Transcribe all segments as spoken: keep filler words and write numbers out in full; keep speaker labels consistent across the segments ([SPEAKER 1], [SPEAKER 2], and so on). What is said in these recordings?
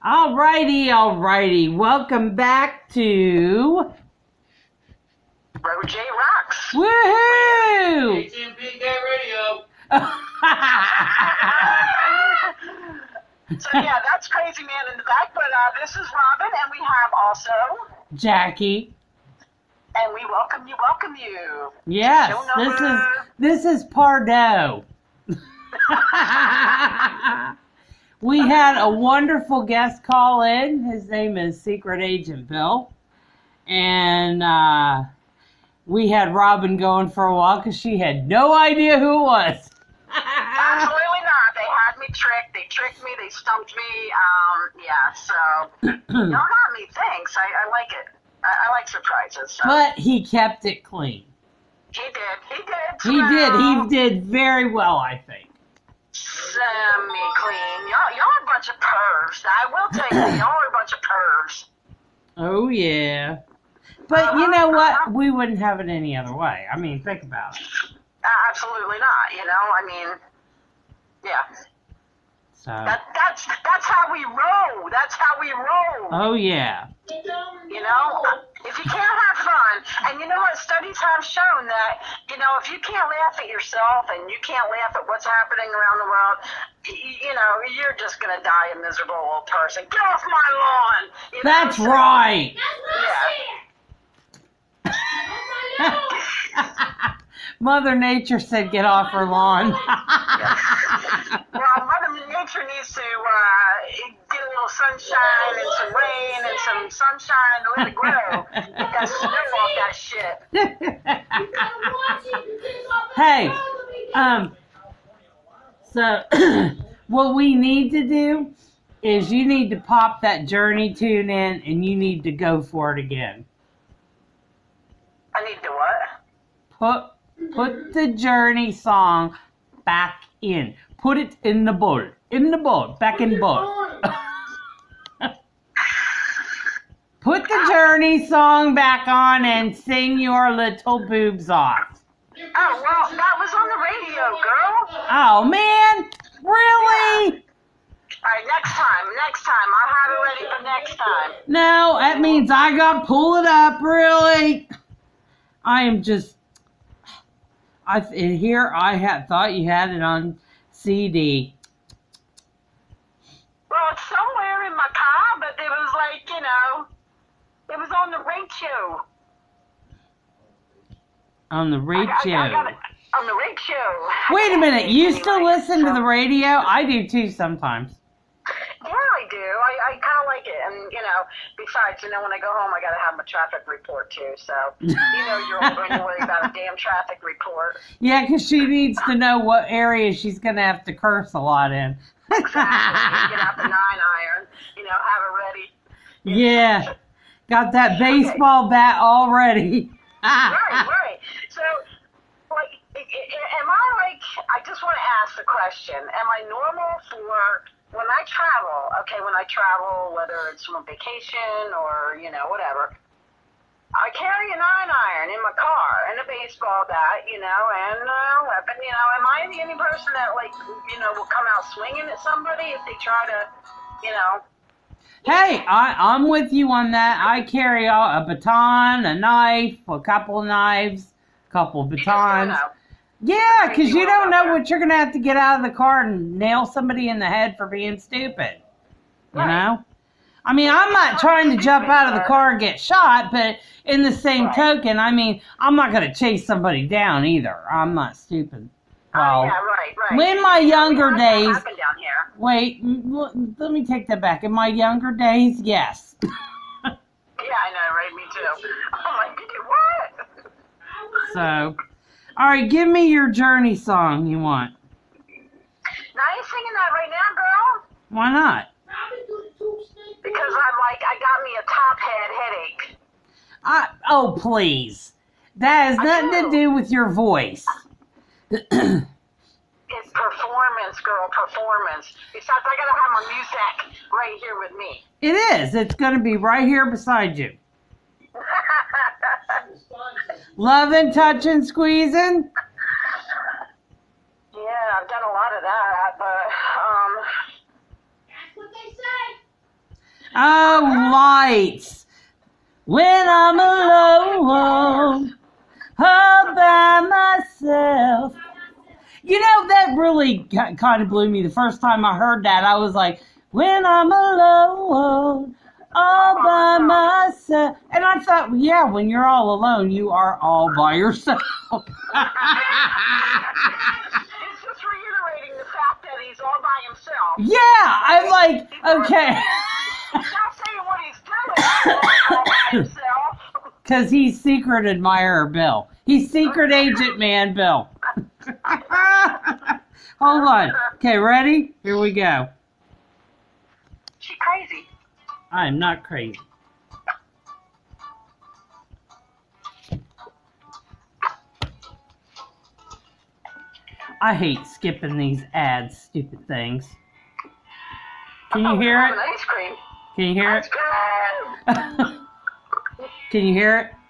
[SPEAKER 1] Alrighty, alrighty. Welcome back to
[SPEAKER 2] Road J Rocks.
[SPEAKER 1] Woohoo!
[SPEAKER 3] A T M P K Radio.
[SPEAKER 2] So yeah, that's Crazy Man in the back, but uh, this is Robin, and we have also,
[SPEAKER 1] Jackie.
[SPEAKER 2] and we welcome you, welcome you.
[SPEAKER 1] Yes,
[SPEAKER 2] Show
[SPEAKER 1] this is
[SPEAKER 2] number-
[SPEAKER 1] this is Pardo. We had a wonderful guest call in. His name is Secret Agent Bill. And uh, we had Robin going for a while because she had no idea who it was.
[SPEAKER 2] Absolutely not. They had me tricked. They tricked me. They stumped me. Um, yeah, so y'all got me. Thanks. I, I like it. I, I like surprises. So.
[SPEAKER 1] But he kept it clean.
[SPEAKER 2] He did. He did.
[SPEAKER 1] He did.
[SPEAKER 2] Well,
[SPEAKER 1] He did very well, I think.
[SPEAKER 2] Semi-clean. Y'all, y'all are a bunch of pervs. I will tell you, y'all are a bunch of pervs.
[SPEAKER 1] Oh, yeah. But you know what? We wouldn't have it any other way. I mean, think about it.
[SPEAKER 2] Uh, absolutely not. You know, I mean, yeah.
[SPEAKER 1] So,
[SPEAKER 2] That that's that's how we roll. That's how we roll.
[SPEAKER 1] oh, yeah.
[SPEAKER 2] You know, if you can't have fun, and you know what? Studies have shown that you know if you can't laugh at yourself and you can't laugh at what's happening around the world, you, you know, you're just gonna die a miserable old person. Get off my lawn. You know?
[SPEAKER 1] That's
[SPEAKER 2] So,
[SPEAKER 1] right.
[SPEAKER 2] Yeah.
[SPEAKER 1] Mother Nature said get off her lawn.
[SPEAKER 2] Well, Mother Nature needs to uh, get a little sunshine and some rain and some sunshine to let it grow. Get that snow off that shit.
[SPEAKER 1] Hey, um, so what we need to do is you need to pop that Journey tune in and you need to go for it again.
[SPEAKER 2] I need to what?
[SPEAKER 1] Put put the Journey song back in. Put it in the bowl. In the bowl. Back in bowl. Put the Journey song back on and sing your little boobs off.
[SPEAKER 2] Oh, well, that was on the radio, girl.
[SPEAKER 1] Oh, man. Really?
[SPEAKER 2] All right, next time, next time. I'll have it ready for next time.
[SPEAKER 1] No, that means I got to pull it up, really. I am just... I in here I had thought you had it on C D.
[SPEAKER 2] Well, it's somewhere in my car, but it was like, you know, it was on the radio.
[SPEAKER 1] On the
[SPEAKER 2] I, I, I
[SPEAKER 1] radio.
[SPEAKER 2] got it on the radio.
[SPEAKER 1] Wait a minute, you still
[SPEAKER 2] Anyway,
[SPEAKER 1] listen to
[SPEAKER 2] so-
[SPEAKER 1] the radio? I do too sometimes.
[SPEAKER 2] Yeah, I do. I, I kind of like it. And, you know, besides, you know, when I go home, I got to have my traffic report, too. So, you know, you're all going to worry about a damn traffic report.
[SPEAKER 1] Yeah, because she needs to know what area she's going to have to curse a lot in.
[SPEAKER 2] Exactly. Get out the nine iron, you know, have it ready.
[SPEAKER 1] Yeah, got that baseball bat already.
[SPEAKER 2] Right, right. So, like, i- i- am I, like, I just want to ask the question. Am I normal for... When I travel, okay, when I travel, whether it's from a vacation or, you know, whatever, I carry a nine iron in my car and a baseball bat, you know, and a weapon, you know. Am I the only person that, like, you know, will come out swinging at somebody if they try to, you know?
[SPEAKER 1] Hey, I, I'm with you on that. I carry a, a baton, a knife, a couple of knives, a couple of
[SPEAKER 2] You just don't
[SPEAKER 1] batons.
[SPEAKER 2] know.
[SPEAKER 1] Yeah, because you don't know what you're going to have to get out of the car and nail somebody in the head for being stupid. You
[SPEAKER 2] Right.
[SPEAKER 1] know? I mean, I'm not trying to jump out of the car and get shot, but in the same
[SPEAKER 2] Right.
[SPEAKER 1] token, I mean, I'm not going to chase somebody down either. I'm not stupid. Well,
[SPEAKER 2] Oh, yeah, right, right.
[SPEAKER 1] in my younger
[SPEAKER 2] We had that
[SPEAKER 1] days,
[SPEAKER 2] happen down here.
[SPEAKER 1] wait, mm, l- let me take that back. In my younger days, yes.
[SPEAKER 2] Yeah, I know, right? Me too. I'm like, what?
[SPEAKER 1] So, all right, give me your Journey song you want.
[SPEAKER 2] Now, I ain't singing that right now, girl.
[SPEAKER 1] Why not?
[SPEAKER 2] Because I'm like, I got me a top head headache.
[SPEAKER 1] I, oh, please. That has
[SPEAKER 2] I
[SPEAKER 1] nothing to
[SPEAKER 2] do.
[SPEAKER 1] do with your voice.
[SPEAKER 2] It's performance, girl, performance. Besides, I gotta have my music right here with me.
[SPEAKER 1] It is. It's going to be right here beside you. Loving, touching, squeezing.
[SPEAKER 2] Yeah, I've done a lot of that, but, um...
[SPEAKER 1] Oh, lights. When I'm alone, all by myself. You know, that really kind of blew me. The first time I heard that, I was like, when I'm alone, all by myself. And I thought, well, yeah, when you're all alone, you are all by yourself.
[SPEAKER 2] It's just reiterating the fact that he's all by himself.
[SPEAKER 1] Yeah, I'm like, okay.
[SPEAKER 2] He's not saying what he's doing. He's all by himself.
[SPEAKER 1] Because he's secret admirer Bill. He's secret agent man Bill. Hold on. Okay, ready? Here we go.
[SPEAKER 2] She crazy.
[SPEAKER 1] I'm not crazy. I hate skipping these ads, stupid things. Can you hear it?
[SPEAKER 2] Ice cream.
[SPEAKER 1] Can you hear
[SPEAKER 2] Ice
[SPEAKER 1] it?
[SPEAKER 2] cream.
[SPEAKER 1] Can you hear it?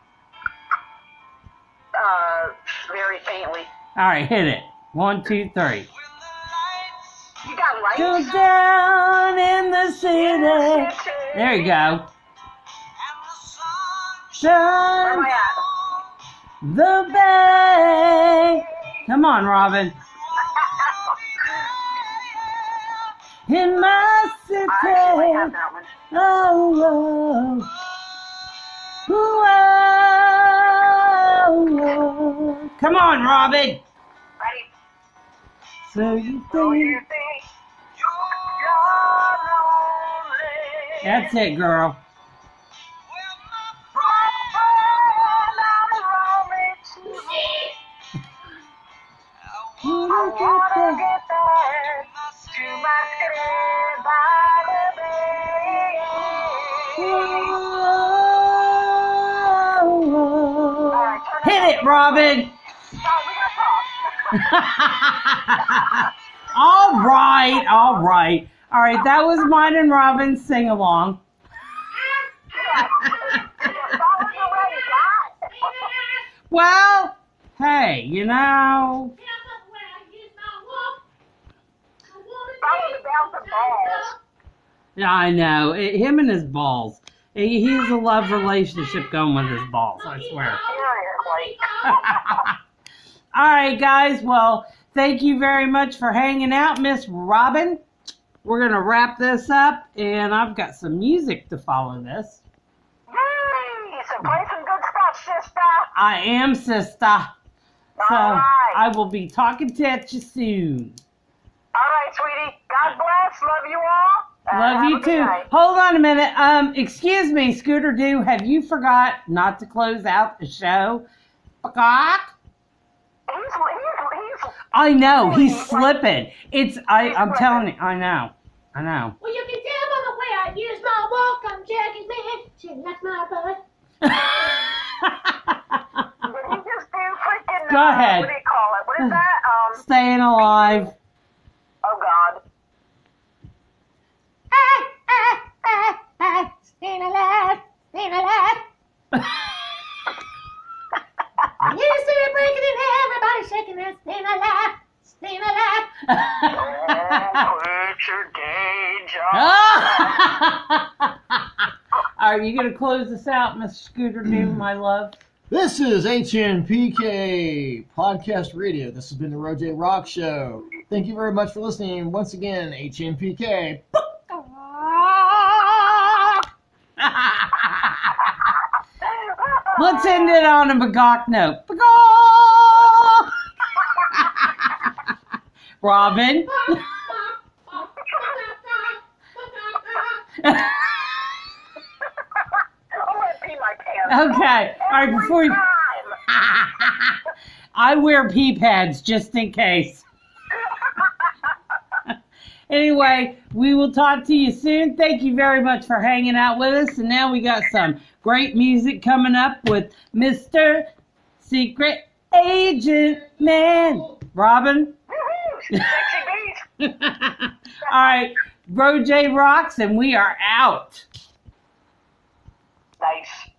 [SPEAKER 2] Uh, very faintly.
[SPEAKER 1] All right, hit it. One, two, three.
[SPEAKER 2] You got lights?
[SPEAKER 1] Go down in the city. There you go.
[SPEAKER 2] Where
[SPEAKER 1] Shine
[SPEAKER 2] am I at?
[SPEAKER 1] the bay. Come on, Robin. In my city.
[SPEAKER 2] I actually have that one.
[SPEAKER 1] Oh, oh. Ooh, oh, oh. Come on, Robin.
[SPEAKER 2] Ready?
[SPEAKER 1] So you
[SPEAKER 2] So you
[SPEAKER 1] think.
[SPEAKER 2] think you're lonely?
[SPEAKER 1] That's it, girl.
[SPEAKER 2] I wanna get back to my city by the bay.
[SPEAKER 1] Hit it, Robin.
[SPEAKER 2] Oh, we gotta talk.
[SPEAKER 1] All right, all right. All right, that was mine and Robin's sing along. Well, hey, you know. Yeah, I know. It, him and his balls. He, he has a love relationship going with his balls, I swear. All right, guys. Well, thank you very much for hanging out, Miss Robin. We're going to wrap this up, and I've got some music to follow this.
[SPEAKER 2] Yay! So play some good stuff, sister.
[SPEAKER 1] I am, sister. So
[SPEAKER 2] All right.
[SPEAKER 1] I will be talking to you soon.
[SPEAKER 2] All right, sweetie. God bless. Love you all. and
[SPEAKER 1] Love
[SPEAKER 2] have
[SPEAKER 1] you
[SPEAKER 2] a good
[SPEAKER 1] too.
[SPEAKER 2] night.
[SPEAKER 1] Hold on a minute. Um, excuse me, Scooter Doo. Have you forgot not to close out the show? Forgot?
[SPEAKER 2] He's, he's, he's,
[SPEAKER 1] I know he's
[SPEAKER 2] He's
[SPEAKER 1] slipping. It's I.
[SPEAKER 2] He's
[SPEAKER 1] I'm
[SPEAKER 2] slipping.
[SPEAKER 1] telling you. I know. I know.
[SPEAKER 4] Well, you can tell by the way I use my walk. I'm Jackie's man. She likes my butt.
[SPEAKER 2] did he just do freaking,
[SPEAKER 1] Go
[SPEAKER 2] uh,
[SPEAKER 1] ahead.
[SPEAKER 2] what do you call it? What is that? Um,
[SPEAKER 1] Staying alive.
[SPEAKER 2] oh, God.
[SPEAKER 4] Staying alive, staying alive. You see it breaking in half, everybody shaking and staying alive, staying alive.
[SPEAKER 2] Oh, quit your day job.
[SPEAKER 1] All right, you gonna close this out, Mister Scooter Doo, my love?
[SPEAKER 5] This is H N P K Podcast Radio. This has been the Roger Rock Show. Thank you very much for listening. Once again, H N P K.
[SPEAKER 1] Let's end it on a Bagok note. Bagok! Robin.
[SPEAKER 2] I'm gonna pee my pants.
[SPEAKER 1] Okay. All right, before you.
[SPEAKER 2] Time.
[SPEAKER 1] I wear pee pads just in case. Anyway, we will talk to you soon. Thank you very much for hanging out with us. And now we got some great music coming up with Mister Secret Agent Man. Robin?
[SPEAKER 2] Woohoo! Sexy beat.
[SPEAKER 1] All right. Bro J rocks, and we are out.
[SPEAKER 2] Nice.